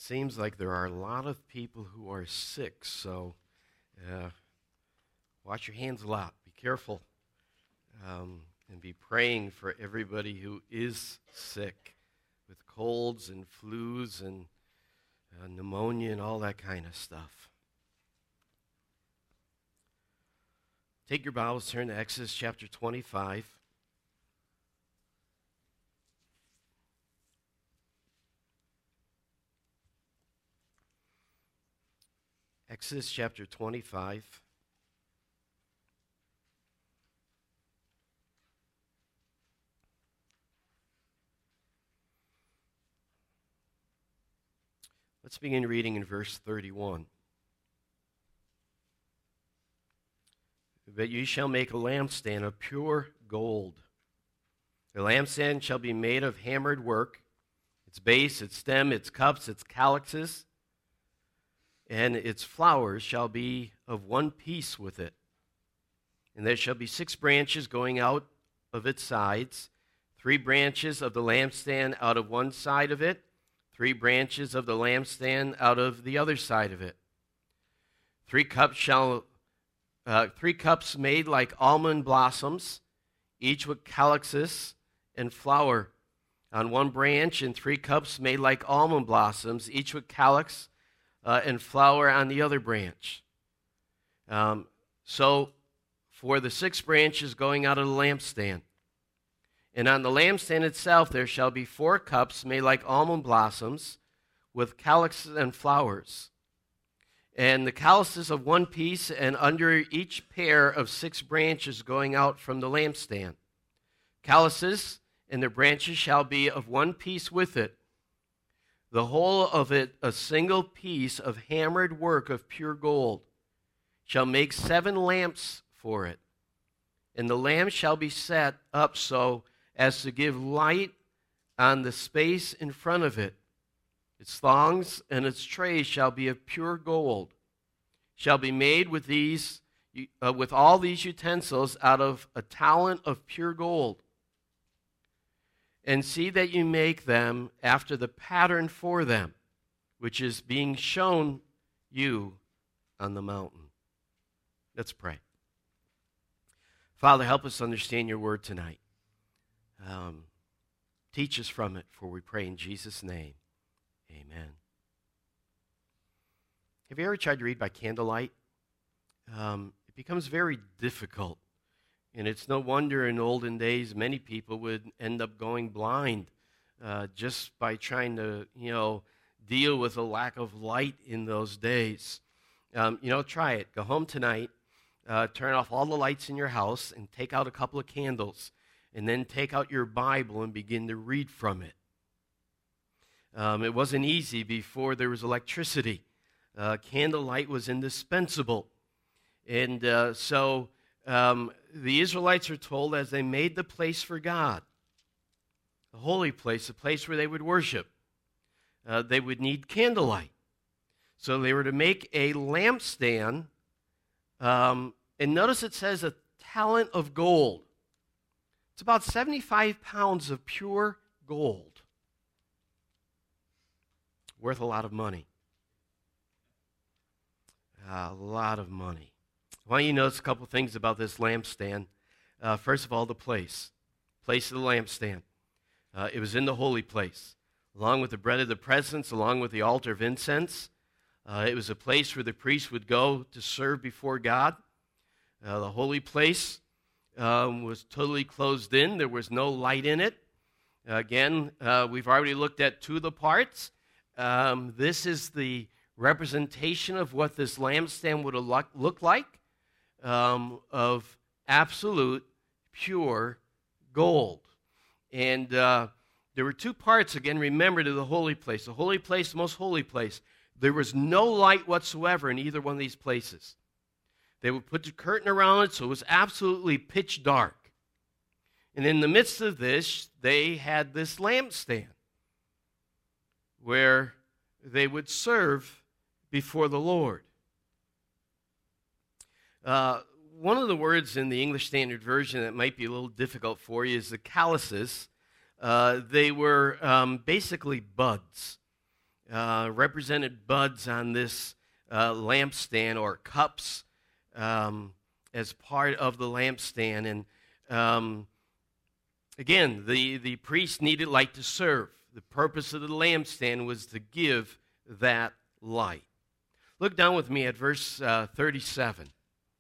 seems like there are a lot of people who are sick, so wash your hands a lot. Be careful. And be praying for everybody who is sick with colds and flus and pneumonia and all that kind of stuff. Take your Bibles, turn to Exodus chapter 25. Exodus chapter 25. Let's begin reading in verse 31. But you shall make a lampstand of pure gold. The lampstand shall be made of hammered work, its base, its stem, its cups, its calyxes, and its flowers shall be of one piece with it. And there shall be 6 branches going out of its sides, 3 branches of the lampstand out of one side of it, 3 branches of the lampstand out of the other side of it. 3 cups made like almond blossoms, each with calyxes and flower on one branch, and 3 cups made like almond blossoms, each with calyx and flower on the other branch. So for the 6 branches going out of the lampstand. And on the lampstand itself there shall be 4 cups made like almond blossoms with calyxes and flowers. And the calyxes of one piece, and under each pair of 6 branches going out from the lampstand. Calyxes and their branches shall be of one piece with it. The whole of it a single piece of hammered work of pure gold. Shall make 7 lamps for it. And the lamps shall be set up so as to give light on the space in front of it. Its thongs and its trays shall be of pure gold. Shall be made with all these utensils out of a talent of pure gold. And see that you make them after the pattern for them, which is being shown you on the mountain. Let's pray. Father, help us understand your word tonight. Teach us from it, for we pray in Jesus' name. Amen. Have you ever tried to read by candlelight? It becomes very difficult. And it's no wonder in olden days many people would end up going blind just by trying to, deal with a lack of light in those days. Try it. Go home tonight, turn off all the lights in your house, and take out a couple of candles. And then take out your Bible and begin to read from it. It wasn't easy before there was electricity. Candlelight was indispensable. And so the Israelites are told as they made the place for God, the holy place, the place where they would worship, they would need candlelight. So they were to make a lampstand. And notice it says a talent of gold. It's about 75 pounds of pure gold. Worth a lot of money. A lot of money. Why don't you notice a couple things about this lampstand? First of all, the place. Place of the lampstand. It was in the holy place. Along with the bread of the presence, along with the altar of incense. It was a place where the priest would go to serve before God. The holy place was totally closed in. There was no light in it. Again, we've already looked at 2 of the parts. This is the representation of what this lampstand would look like, of absolute pure gold. And there were 2 parts, again, remember, to the holy place. The holy place, the most holy place. There was no light whatsoever in either one of these places. They would put the curtain around it so it was absolutely pitch dark. And in the midst of this, they had this lampstand where they would serve before the Lord. One of the words in the English Standard Version that might be a little difficult for you is the calyxes. They were basically buds. represented buds on this lampstand, or cups as part of the lampstand. And again, the priest needed light to serve. The purpose of the lampstand was to give that light. Look down with me at verse 37.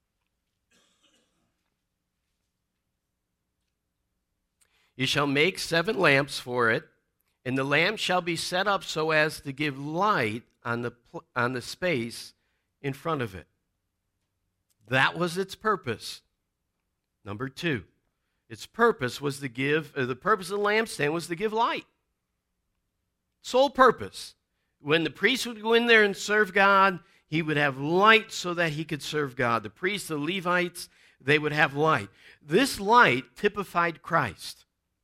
You shall make 7 lamps for it, and the lamp shall be set up so as to give light on the space in front of it. That was its purpose. Number 2, its purpose was to give, the purpose of the lampstand was to give light. Sole purpose. When the priest would go in there and serve God, he would have light so that he could serve God. The priests, the Levites, they would have light. This light typified Christ.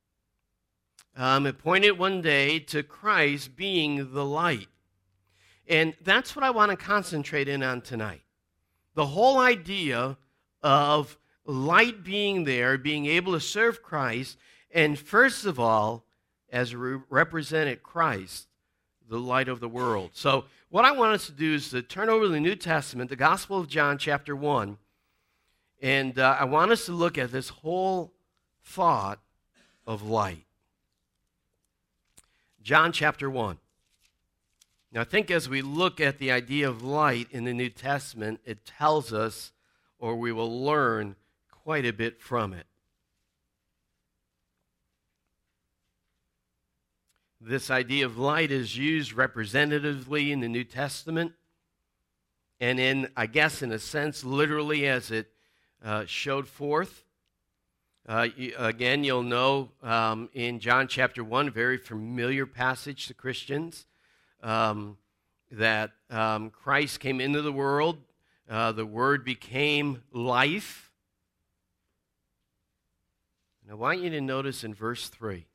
It pointed one day to Christ being the light. And that's what I want to concentrate in on tonight. The whole idea of light being there, being able to serve Christ, and first of all, as represented Christ, the light of the world. So what I want us to do is to turn over to the New Testament, the Gospel of John, chapter 1, and I want us to look at this whole thought of light. John chapter 1. Now I think as we look at the idea of light in the New Testament, it tells us, or we will learn quite a bit from it. This idea of light is used representatively in the New Testament, and in a sense, literally as it showed forth. Again, you'll know in John chapter 1, a very familiar passage to Christians, that Christ came into the world, the Word became life. And I want you to notice in verse 3,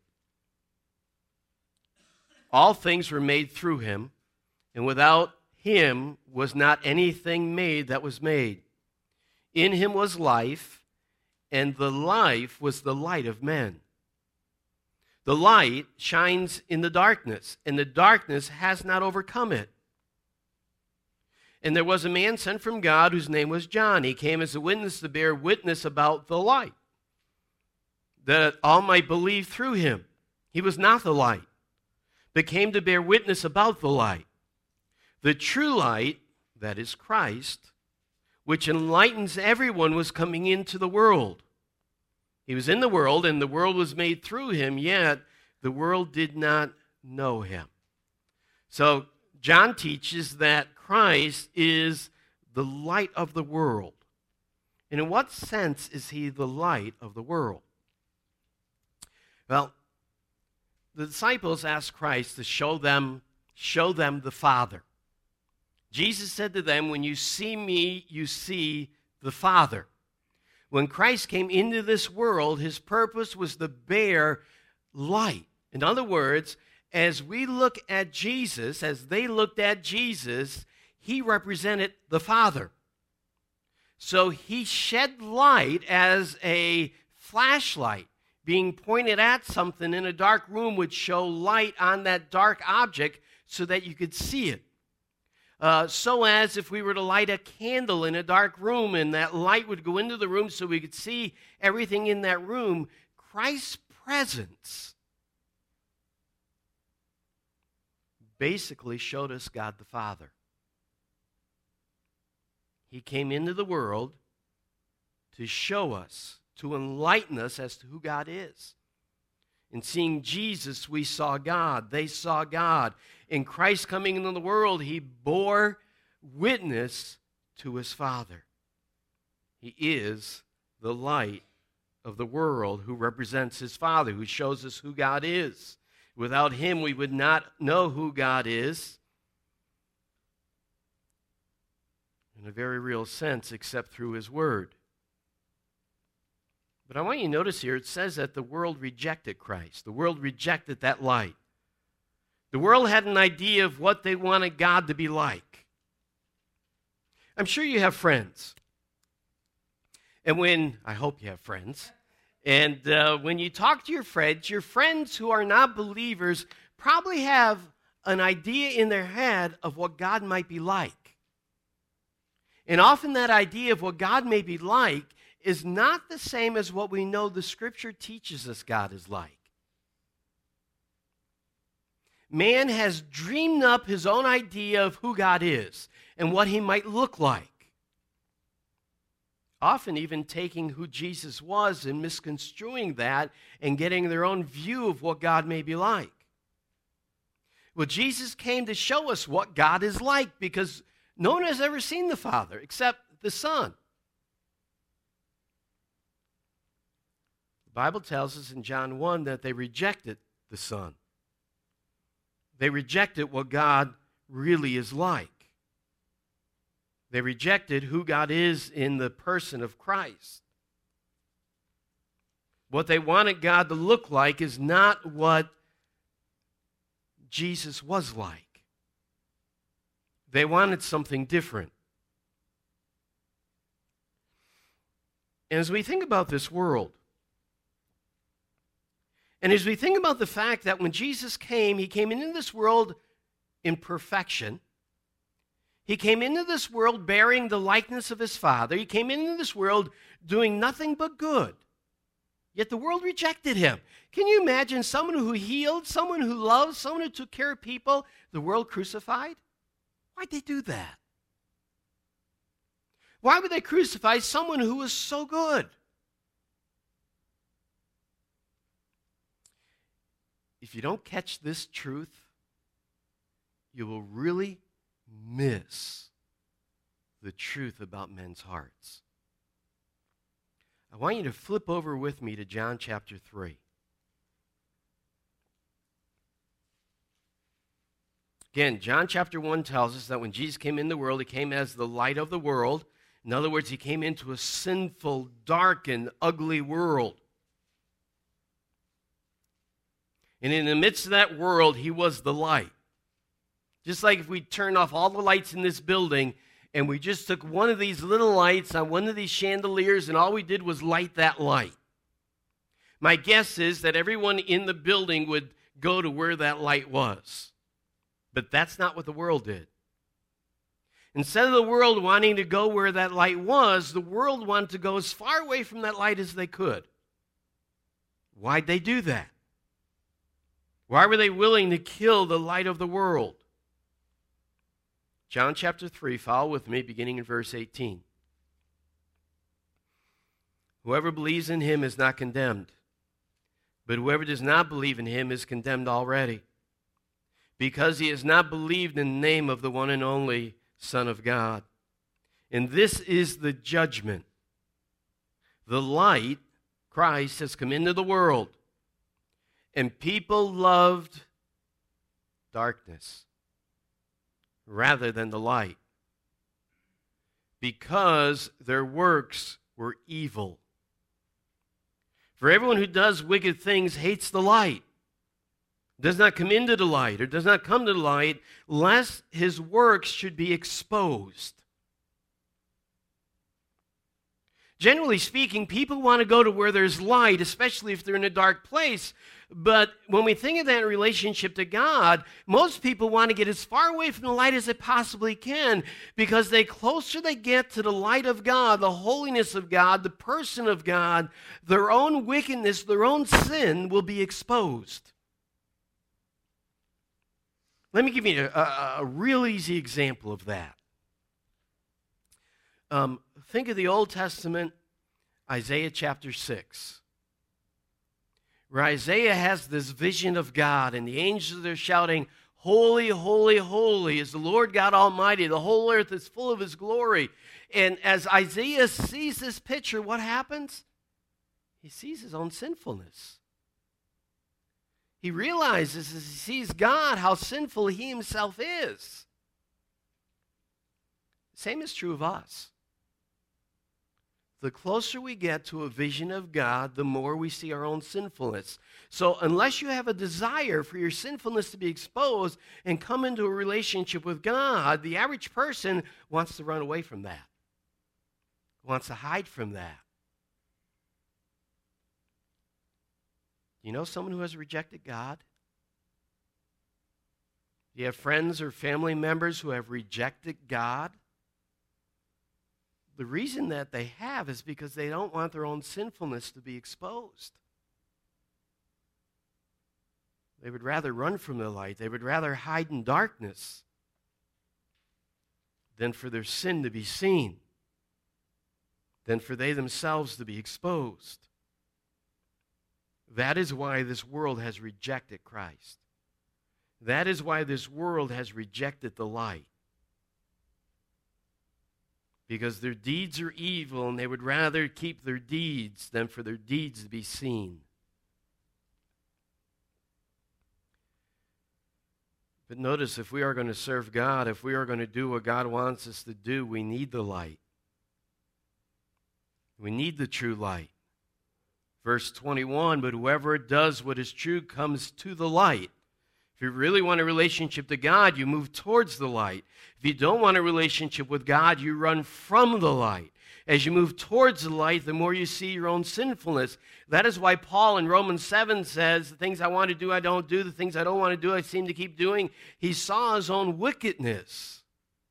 all things were made through him, and without him was not anything made that was made. In him was life, and the life was the light of men. The light shines in the darkness, and the darkness has not overcome it. And there was a man sent from God whose name was John. He came as a witness to bear witness about the light, that all might believe through him. He was not the light, but came to bear witness about the light. The true light, that is Christ, which enlightens everyone, was coming into the world. He was in the world, and the world was made through him, yet the world did not know him. So John teaches that Christ is the light of the world. And in what sense is he the light of the world? Well, the disciples asked Christ to show them the Father. Jesus said to them, when you see me, you see the Father. When Christ came into this world, his purpose was to bear light. In other words, as we look at Jesus, as they looked at Jesus, he represented the Father. So he shed light as a flashlight being pointed at something in a dark room would show light on that dark object so that you could see it. So as if we were to light a candle in a dark room and that light would go into the room so we could see everything in that room, Christ's presence basically showed us God the Father. He came into the world to show us, to enlighten us as to who God is. In seeing Jesus, we saw God. They saw God. In Christ coming into the world, he bore witness to his Father. He is the light of the world who represents his Father, who shows us who God is. Without him, we would not know who God is in a very real sense, except through his Word. But I want you to notice here, it says that the world rejected Christ. The world rejected that light. The world had an idea of what they wanted God to be like. I'm sure you have friends. And I hope you have friends. And when you talk to your friends who are not believers probably have an idea in their head of what God might be like. And often that idea of what God may be like is not the same as what we know the Scripture teaches us God is like. Man has dreamed up his own idea of who God is and what he might look like. Often even taking who Jesus was and misconstruing that and getting their own view of what God may be like. Well, Jesus came to show us what God is like because no one has ever seen the Father except the Son. The Bible tells us in John 1 that they rejected the Son. They rejected what God really is like. They rejected who God is in the person of Christ. What they wanted God to look like is not what Jesus was like. They wanted something different. And as we think about this world, and as we think about the fact that when Jesus came, he came into this world in perfection. He came into this world bearing the likeness of his Father. He came into this world doing nothing but good. Yet the world rejected him. Can you imagine someone who healed, someone who loved, someone who took care of people, the world crucified? Why'd they do that? Why would they crucify someone who was so good? If you don't catch this truth, you will really miss the truth about men's hearts. I want you to flip over with me to John chapter 3. Again, John chapter 1 tells us that when Jesus came in the world, he came as the light of the world. In other words, he came into a sinful, dark, and ugly world. And in the midst of that world, he was the light. Just like if we turned off all the lights in this building and we just took one of these little lights on one of these chandeliers and all we did was light that light. My guess is that everyone in the building would go to where that light was. But that's not what the world did. Instead of the world wanting to go where that light was, the world wanted to go as far away from that light as they could. Why'd they do that? Why were they willing to kill the light of the world? John chapter 3, follow with me, beginning in verse 18. Whoever believes in him is not condemned, but whoever does not believe in him is condemned already, because he has not believed in the name of the one and only Son of God. And this is the judgment. The light, Christ, has come into the world, and people loved darkness rather than the light, because their works were evil. For everyone who does wicked things hates the light, does not come into the light, or does not come to the light, lest his works should be exposed. Generally speaking, people want to go to where there's light, especially if they're in a dark place. But when we think of that in relationship to God, most people want to get as far away from the light as they possibly can, because the closer they get to the light of God, the holiness of God, the person of God, their own wickedness, their own sin will be exposed. Let me give you a real easy example of that. Think of the Old Testament, Isaiah chapter 6, where Isaiah has this vision of God, and the angels are shouting, "Holy, holy, holy is the Lord God Almighty. The whole earth is full of his glory." And as Isaiah sees this picture, what happens? He sees his own sinfulness. He realizes as he sees God how sinful he himself is. Same is true of us. The closer we get to a vision of God, the more we see our own sinfulness. So unless you have a desire for your sinfulness to be exposed and come into a relationship with God, the average person wants to run away from that, wants to hide from that. You know someone who has rejected God? Do you have friends or family members who have rejected God? The reason that they have is because they don't want their own sinfulness to be exposed. They would rather run from the light. They would rather hide in darkness than for their sin to be seen, than for they themselves to be exposed. That is why this world has rejected Christ. That is why this world has rejected the light. Because their deeds are evil, and they would rather keep their deeds than for their deeds to be seen. But notice, if we are going to serve God, if we are going to do what God wants us to do, we need the light. We need the true light. Verse 21, but whoever does what is true comes to the light. If you really want a relationship to God, you move towards the light. If you don't want a relationship with God, you run from the light. As you move towards the light, the more you see your own sinfulness. That is why Paul in Romans 7 says, the things I want to do, I don't do. The things I don't want to do, I seem to keep doing. He saw his own wickedness.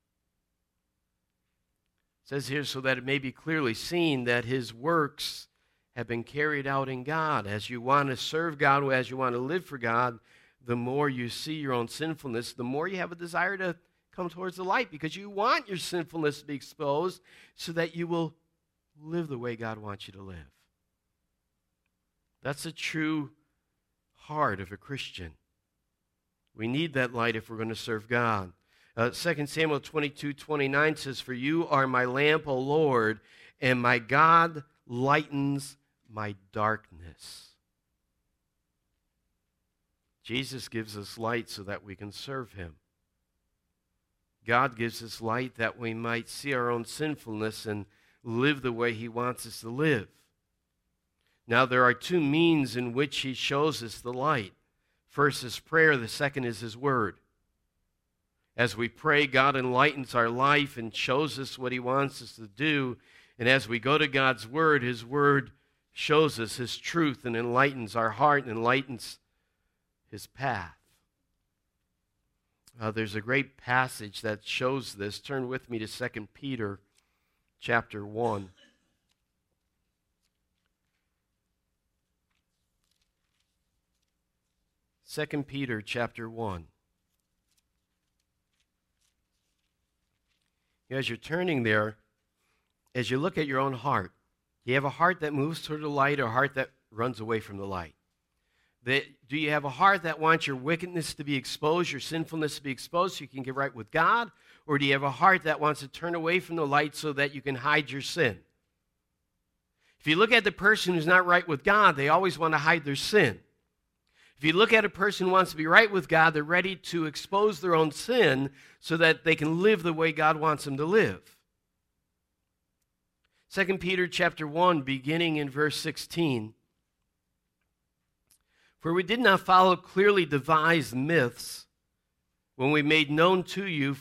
It says here, so that it may be clearly seen that his works have been carried out in God. As you want to serve God, as you want to live for God, the more you see your own sinfulness, the more you have a desire to come towards the light, because you want your sinfulness to be exposed so that you will live the way God wants you to live. That's the true heart of a Christian. We need that light if we're going to serve God. 2 Samuel 22:29 says, for you are my lamp, O Lord, and my God lightens my darkness. Jesus gives us light so that we can serve him. God gives us light that we might see our own sinfulness and live the way he wants us to live. Now, there are two means in which he shows us the light. First is prayer. The second is his word. As we pray, God enlightens our life and shows us what he wants us to do. And as we go to God's word, his word shows us his truth and enlightens our heart and enlightens his path. There's a great passage that shows this. Turn with me to 2 Peter chapter 1. 2 Peter chapter 1. As you're turning there, as you look at your own heart, do you have a heart that moves toward the light or a heart that runs away from the light? Do you have a heart that wants your wickedness to be exposed, your sinfulness to be exposed so you can get right with God? Or do you have a heart that wants to turn away from the light so that you can hide your sin? If you look at the person who's not right with God, they always want to hide their sin. If you look at a person who wants to be right with God, they're ready to expose their own sin so that they can live the way God wants them to live. 2 Peter chapter 1, beginning in verse 16. For we did not follow clearly devised myths when we made known to you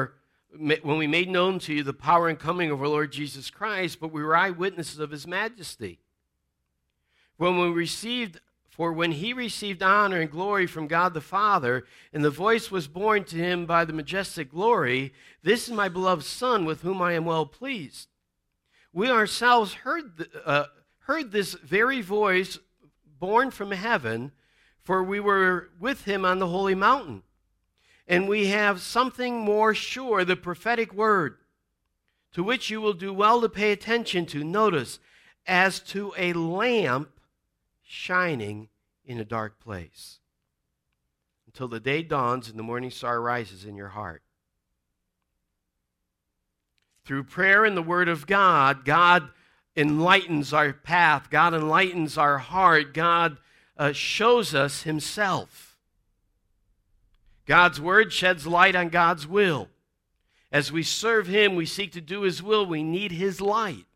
the power and coming of our Lord Jesus Christ, but we were eyewitnesses of his majesty. When he received honor and glory from God the Father, and the voice was borne to him by the majestic glory, this is my beloved Son, with whom I am well pleased. We ourselves heard this very voice born from heaven, for we were with him on the holy mountain. And we have something more sure, the prophetic word, to which you will do well to pay attention to. Notice, as to a lamp shining in a dark place, until the day dawns and the morning star rises in your heart. Through prayer and the word of God, God enlightens our path. God enlightens our heart. God shows us himself. God's word sheds light on God's will. As we serve him, we seek to do his will. We need his light.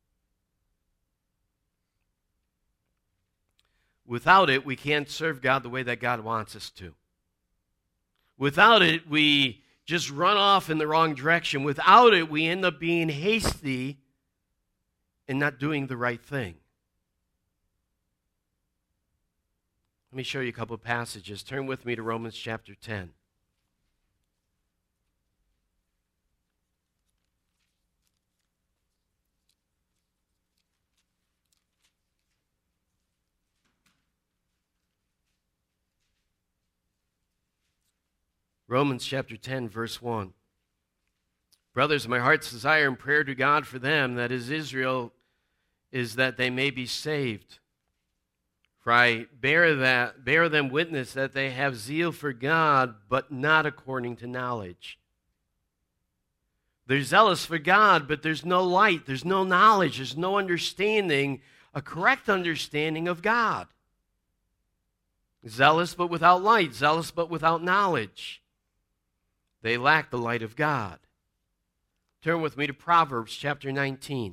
Without it, we can't serve God the way that God wants us to. Without it, we just run off in the wrong direction. Without it, we end up being hasty and not doing the right thing. Let me show you a couple of passages. Turn with me to Romans chapter 10. Romans chapter 10, verse 1. Brothers, my heart's desire and prayer to God for them, that is Israel, is that they may be saved. For I bear them witness that they have zeal for God, but not according to knowledge. They're zealous for God, but there's no light, there's no knowledge, there's no understanding, a correct understanding of God. Zealous but without light, zealous but without knowledge. They lack the light of God. Turn with me to Proverbs chapter 19.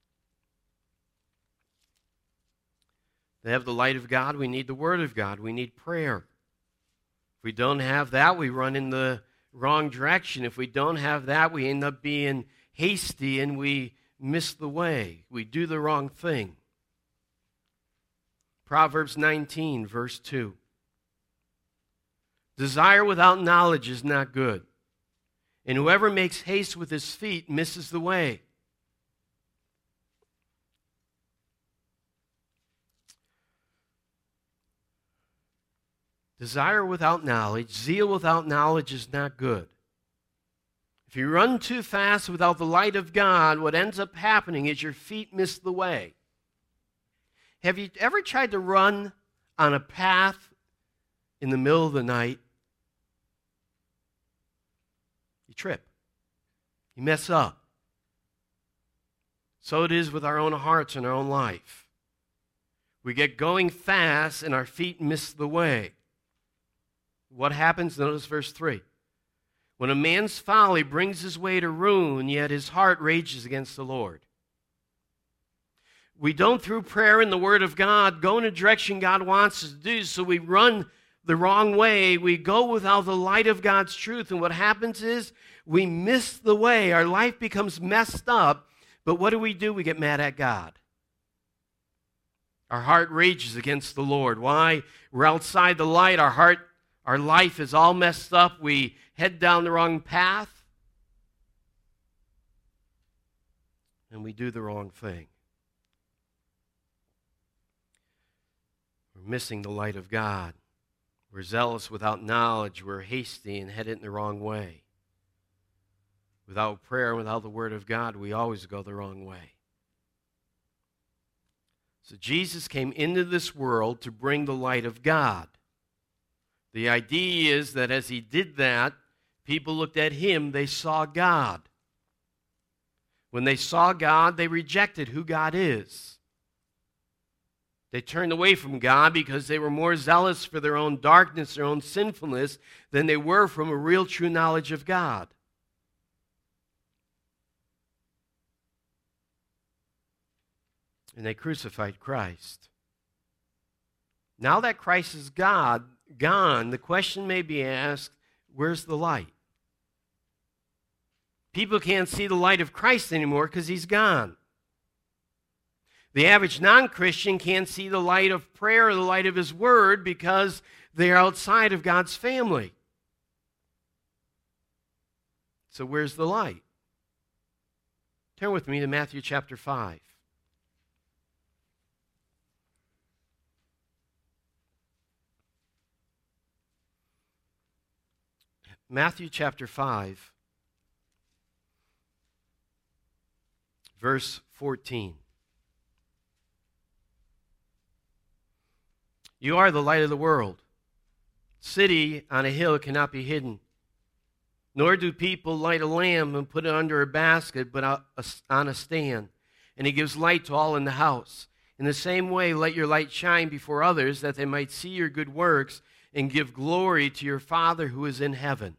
They have the light of God. We need the Word of God. We need prayer. If we don't have that, we run in the wrong direction. If we don't have that, we end up being hasty and we miss the way. We do the wrong thing. Proverbs 19, verse 2. Desire without knowledge is not good, and whoever makes haste with his feet misses the way. Desire without knowledge, zeal without knowledge is not good. If you run too fast without the light of God, what ends up happening is your feet miss the way. Have you ever tried to run on a path in the middle of the night? You trip. You mess up. So it is with our own hearts and our own life. We get going fast and our feet miss the way. What happens? Notice verse 3. When a man's folly brings his way to ruin, yet his heart rages against the Lord. We don't, through prayer and the Word of God, go in a direction God wants us to do, so we run the wrong way. We go without the light of God's truth, and what happens is we miss the way. Our life becomes messed up, but what do? We get mad at God. Our heart rages against the Lord. Why? We're outside the light. Our life is all messed up. We head down the wrong path, and we do the wrong thing. We're missing the light of God. We're zealous without knowledge. We're hasty and headed in the wrong way. Without prayer and without the Word of God, we always go the wrong way. So Jesus came into this world to bring the light of God. The idea is that as he did that, people looked at him, they saw God. When they saw God, they rejected who God is. They turned away from God because they were more zealous for their own darkness, their own sinfulness, than they were from a real true knowledge of God. And they crucified Christ. Now that Christ is gone, the question may be asked, where's the light? People can't see the light of Christ anymore because he's gone. The average non-Christian can't see the light of prayer or the light of his word because they're outside of God's family. So where's the light? Turn with me to Matthew chapter 5. Matthew chapter 5, verse 14. You are the light of the world. City on a hill cannot be hidden. Nor do people light a lamp and put it under a basket, but on a stand. And it gives light to all in the house. In the same way, let your light shine before others, that they might see your good works and give glory to your Father who is in heaven.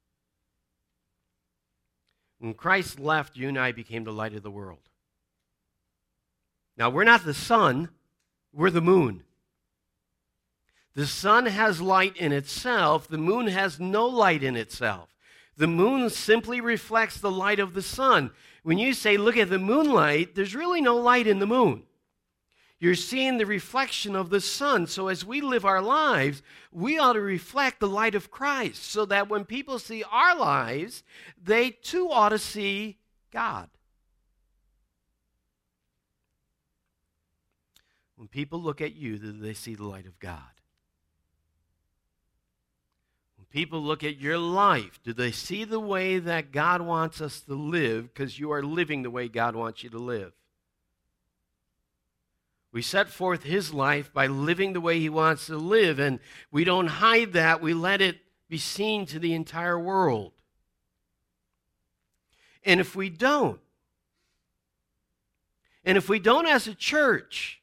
When Christ left, you and I became the light of the world. Now, we're not the sun, we're the moon. The sun has light in itself. The moon has no light in itself. The moon simply reflects the light of the sun. When you say, look at the moonlight, there's really no light in the moon. You're seeing the reflection of the sun. So as we live our lives, we ought to reflect the light of Christ so that when people see our lives, they too ought to see God. When people look at you, do they see the light of God? When people look at your life, do they see the way that God wants us to live because you are living the way God wants you to live? We set forth his life by living the way he wants to live, and we don't hide that. We let it be seen to the entire world. And if we don't as a church,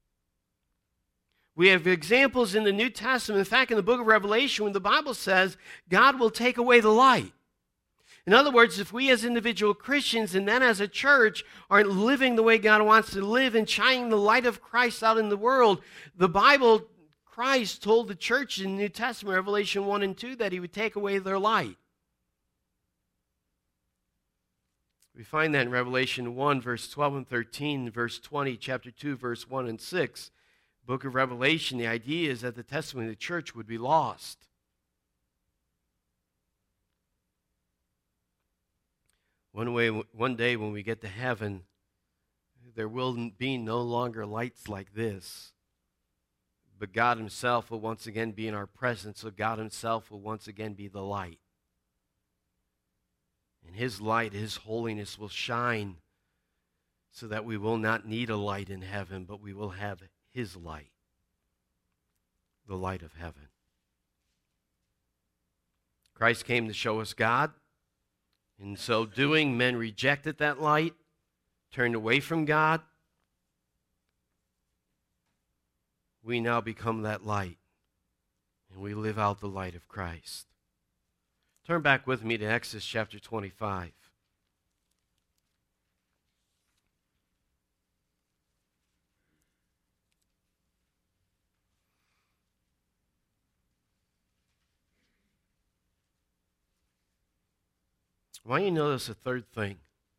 we have examples in the New Testament. In fact, in the book of Revelation, when the Bible says God will take away the light. In other words, if we as individual Christians and then as a church aren't living the way God wants to live and shining the light of Christ out in the world, the Bible, Christ told the church in the New Testament, Revelation 1 and 2, that he would take away their light. We find that in Revelation 1, verse 12 and 13, verse 20, chapter 2, verse 1 and 6. Book of Revelation, the idea is that the testimony of the church would be lost. One day when we get to heaven, there will be no longer lights like this. But God himself will once again be in our presence, so God himself will once again be the light. And his light, his holiness will shine so that we will not need a light in heaven, but we will have his light, the light of heaven. Christ came to show us God. In so doing, men rejected that light, turned away from God. We now become that light, and we live out the light of Christ. Turn back with me to Exodus chapter 25. I want you to notice a third thing.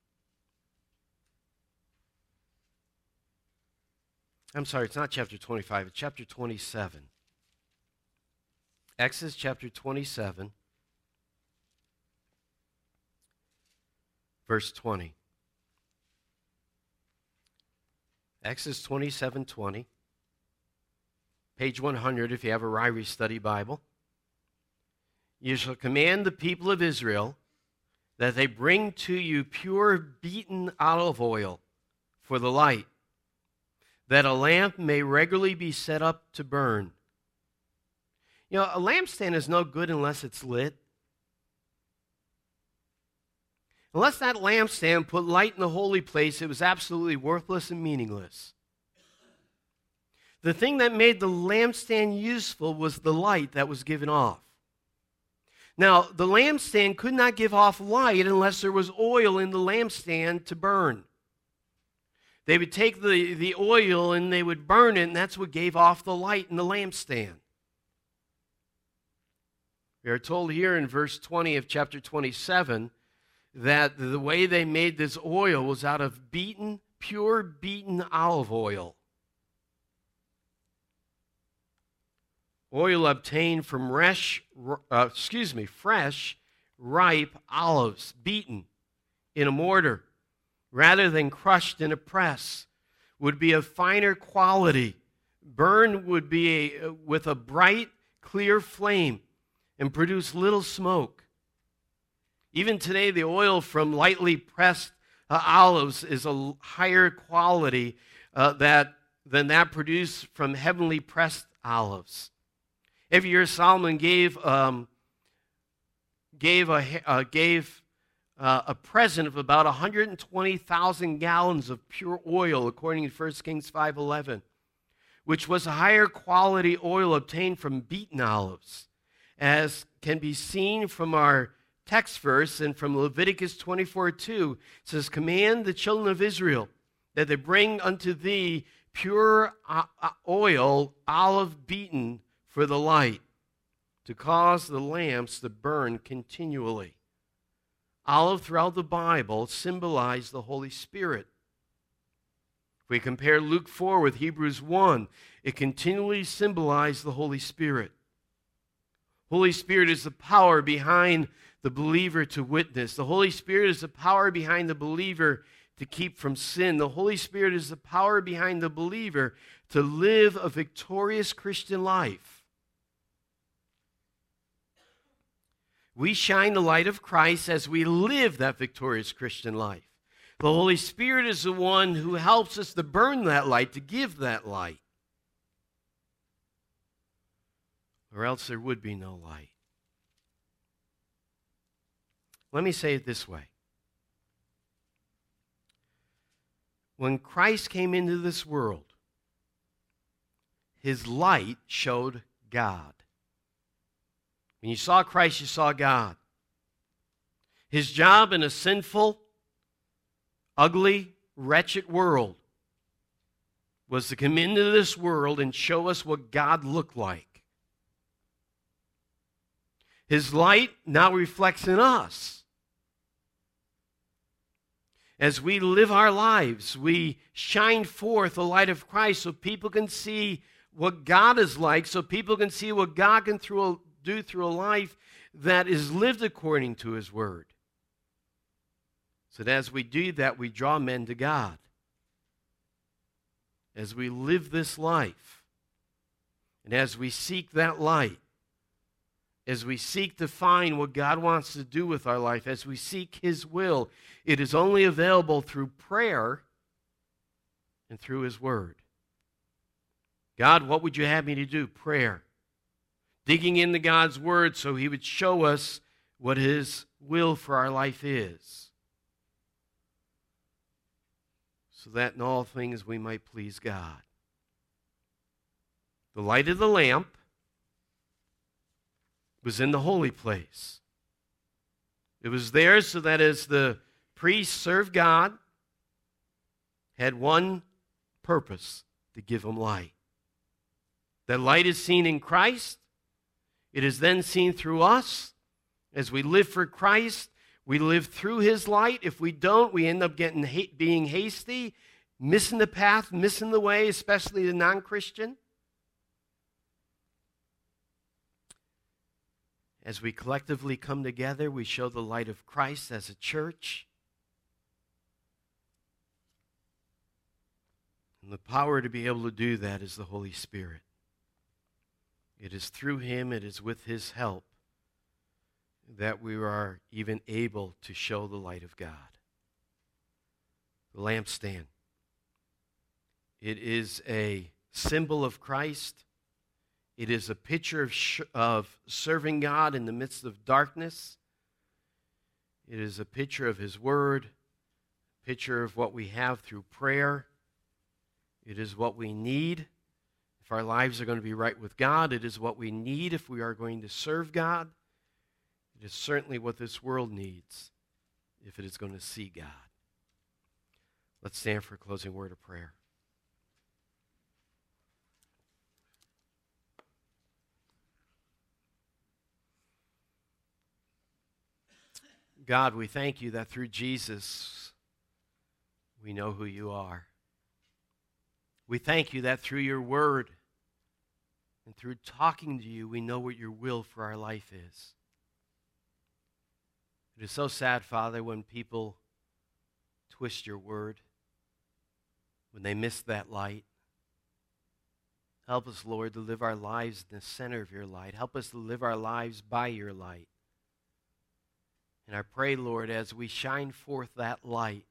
I'm sorry, it's not chapter 25, it's chapter 27. Exodus chapter 27, verse 20. Exodus 27:20. Page 100 if you have a Ryrie Study Bible. You shall command the people of Israel that they bring to you pure beaten olive oil for the light, that a lamp may regularly be set up to burn. You know, a lampstand is no good unless it's lit. Unless that lampstand put light in the holy place, it was absolutely worthless and meaningless. The thing that made the lampstand useful was the light that was given off. Now, the lampstand could not give off light unless there was oil in the lampstand to burn. They would take the oil and they would burn it, and that's what gave off the light in the lampstand. We are told here in verse 20 of chapter 27 that the way they made this oil was out of pure beaten olive oil. Oil obtained from fresh, ripe olives, beaten in a mortar, rather than crushed in a press, would be of finer quality. Burned would be with a bright, clear flame and produce little smoke. Even today, the oil from lightly pressed olives is a higher quality than that produced from heavenly pressed olives. Every year, Solomon gave a present of about 120,000 gallons of pure oil, according to 1 Kings 5:11, which was a higher quality oil obtained from beaten olives, as can be seen from our text verse and from Leviticus 24:2. It says, "Command the children of Israel that they bring unto thee pure oil, olive beaten, for the light, to cause the lamps to burn continually." Olive throughout the Bible symbolized the Holy Spirit. If we compare Luke 4 with Hebrews 1, it continually symbolized the Holy Spirit. Holy Spirit is the power behind the believer to witness. The Holy Spirit is the power behind the believer to keep from sin. The Holy Spirit is the power behind the believer to live a victorious Christian life. We shine the light of Christ as we live that victorious Christian life. The Holy Spirit is the one who helps us to burn that light, to give that light. Or else there would be no light. Let me say it this way. When Christ came into this world, his light showed God. When you saw Christ, you saw God. His job in a sinful, ugly, wretched world was to come into this world and show us what God looked like. His light now reflects in us. As we live our lives, we shine forth the light of Christ so people can see what God is like, so people can see what God can do through a life that is lived according to his word. So that as we do that, we draw men to God. As we live this life, and as we seek that light, as we seek to find what God wants to do with our life, as we seek his will, it is only available through prayer and through his word. God, what would you have me to do? Prayer. Digging into God's word so he would show us what his will for our life is. So that in all things we might please God. The light of the lamp was in the holy place. It was there so that as the priest served God, had one purpose, to give him light. That light is seen in Christ. It is then seen through us. As we live for Christ, we live through his light. If we don't, we end up being hasty, missing the path, missing the way, especially the non-Christian. As we collectively come together, we show the light of Christ as a church. And the power to be able to do that is the Holy Spirit. It is through him, it is with his help that we are even able to show the light of God. The lampstand. It is a symbol of Christ. It is a picture of serving God in the midst of darkness. It is a picture of his word, a picture of what we have through prayer. It is what we need if our lives are going to be right with God. It is what we need if we are going to serve God. It is certainly what this world needs if it is going to see God. Let's stand for a closing word of prayer. God, we thank you that through Jesus we know who you are. We thank you that through your word and through talking to you, we know what your will for our life is. It is so sad, Father, when people twist your word, when they miss that light. Help us, Lord, to live our lives in the center of your light. Help us to live our lives by your light. And I pray, Lord, as we shine forth that light,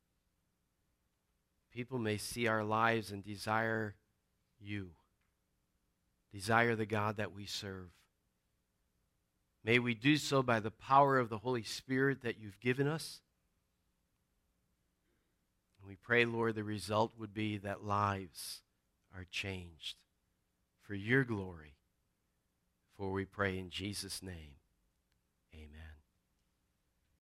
people may see our lives and desire you. Desire the God that we serve. May we do so by the power of the Holy Spirit that you've given us. And we pray, Lord, the result would be that lives are changed for your glory. For we pray in Jesus' name, amen.